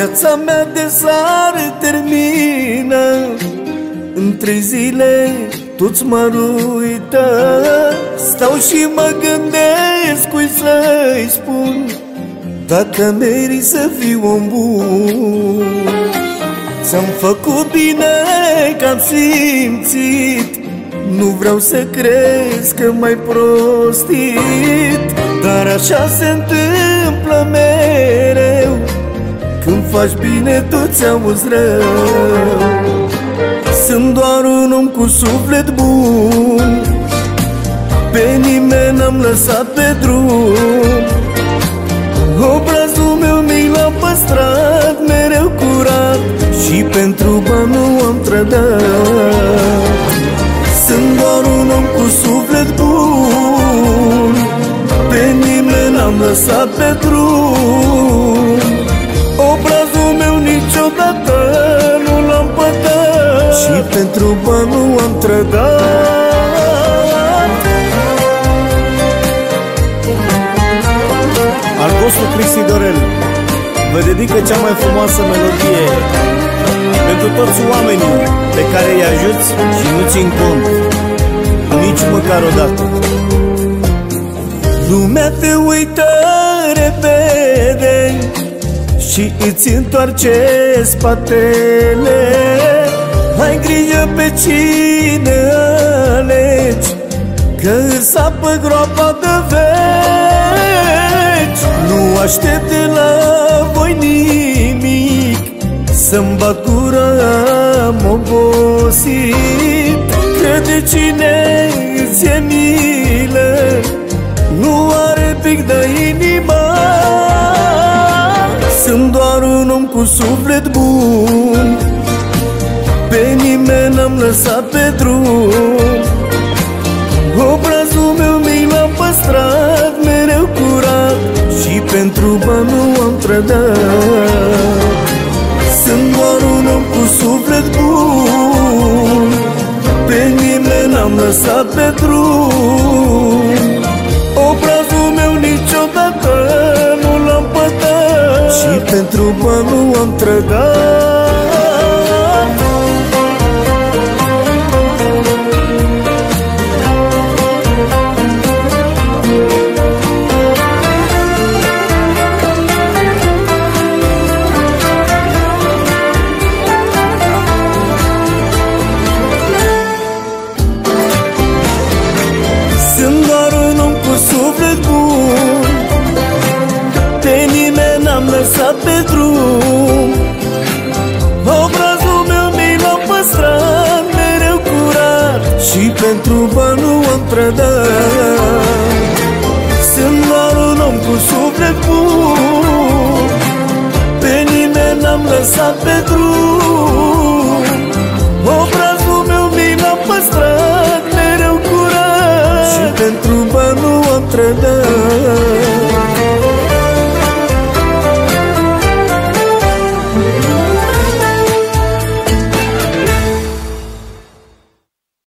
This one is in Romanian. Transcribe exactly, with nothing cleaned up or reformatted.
Viața mea de sar termină, în trei zile tu-ți mă uită. Stau și mă gândesc cui să-i spun, dacă meri să fiu om bun. Ți-am făcut bine că am simțit, nu vreau să crezi că m-ai prostit, dar așa se întâmplă mereu, când faci bine tu ți-auzi rău. Sunt doar un om cu suflet bun, pe nimeni n-am lăsat pe drum. Obrazul meu mi l-am păstrat mereu curat, și pentru bani nu am trădat. Sunt doar un om cu suflet bun, pe nimeni n-am lăsat pe drum. Obrazul meu niciodată nu l-am pătat, și pentru bani nu am trădat. Al vostru Cristi Dorel vă dedică cea mai frumoasă melodie pentru toți oamenii pe care îi ajuți și nu țin cont nici măcar o dată. Lumea te uită repede și îți întoarce spatele. Ai grijă pe cine alegi, că îți apă groapa de veci. Nu aștept de la voi nimic, să-mi bat gura, am obosit. Crede cine îți e milă, nu are pic de inimă. Sunt doar un om cu suflet bun, pe nimeni n-am lăsat pe drum. Obrazul meu mi l-am păstrat mereu curat, și pentru bani nu am trădat. Sunt doar un om cu suflet bun, pe nimeni n-am lăsat pe drum. Obrazul meu niciodată nu l-am pătat, și pentru bani nu am trădat. Sunt doar un om cu suflet bun, pe nimeni n-am lăsat pe drum. Obrazul meu mi l-am păstrat mereu curat, și pentru bani nu am trădat. Sunt doar un om cu suflet bun, pe nimeni n-am lăsat pe drum. Obrazul meu mi l-am păstrat mereu curat, și pentru bani nu am trădat.